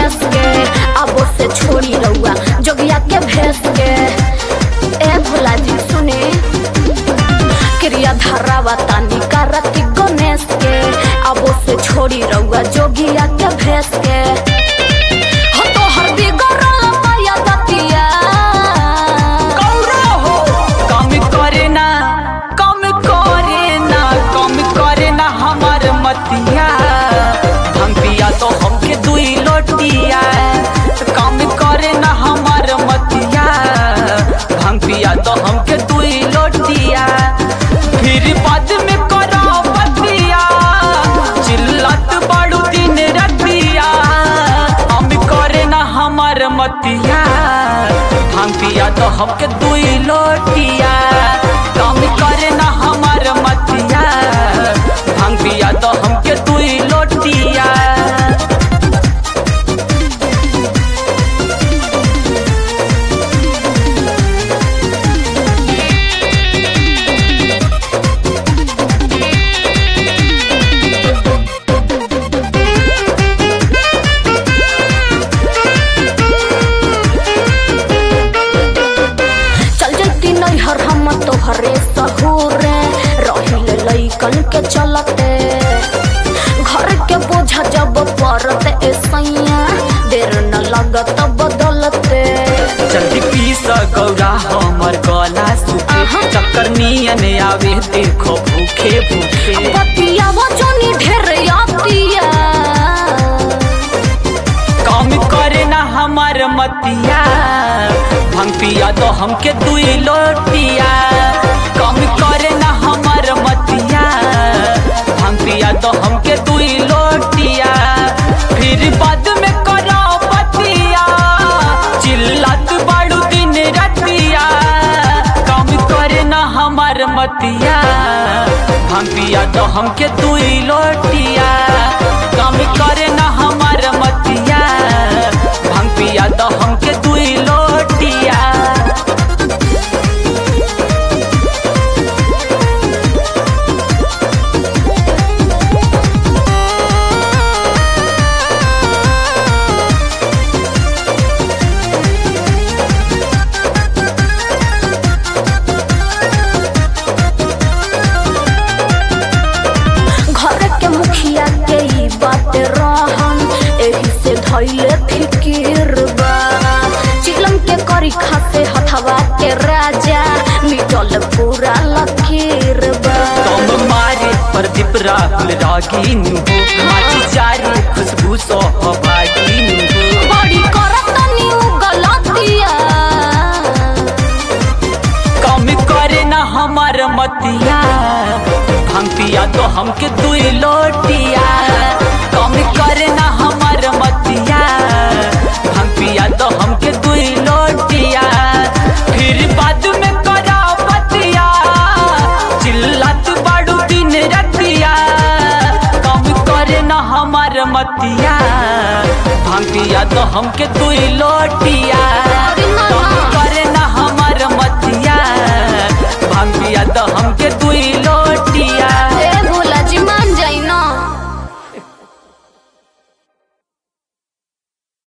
गणेश के अब से छोड़ी रउआ जोगिया के भेस के। ए भोला जी सुने क्रिया धारावा तानी करती गणेश के अब से छोड़ी रउआ जोगिया के भेस के। हो तो हर बिगड़ल माया दतिया कौरा हो कम करे ना हमार मतिया हम पिया तो हमके दुई लोटिया। कम करे ना हमार मतिया हम पिया तो हमके दुई लोटिया। फिर बाद में करा बतिया चिल्लत बड़ू दिन रतिया। हम करे ना हमार मतिया हम पिया तो हमके दुई लोटिया। कम करे ना हमार मतिया हम पिया तो हमके दुई लोटिया। हर हम तोहरे सहुरे रहिले लइकन के चलते। घर के बोझा जब परत ऐसैया देर न लगत बदलते। जल्दी पीस गौरा हमर गला सूखे चक्कर नियन आवे देखो भूखे भूखे। बतिया वजनी ढेर आतिया कम करे ना हमार मतिया भंग पिया तो हमके दुई लोटिया। कम करे ना हमार मतिया भंग पिया तो हमके दुई लोटिया। फिर बाद में करा बतिया चिल्लत बड़ू दिन रतिया। कम करे ना हमार मतिया भंग पिया तो हमके दुई लोटिया। कम करे ना हमार मतिया भंग पिया तो हमके दुई लोटिया। मुखिया के ई बात रहन एही से धैले फिकिर बा। चिलम के करी खासे हथवा के राजा मिटल पूरा लकीर बा। कम मारे प्रदीप राहुल रागीन हो माची चारी खुशबू सो भागीन हो। बड़ी करत न्यू गलतिया कम करे ना हमार मतिया भंग पिया तो हमके दुई लोटिया। कम करे ना हमार मतिया भंग पिया तो हमके दुई लोटिया। फिर बाद में करा बतिया चिल्लत बड़ू दिन रतिया। कम करे ना हमार मतिया भंग पिया तो हमके दुई लोटिया। कम करे ना हमार मतिया भंग पिया तो हमके दुई लोटिया।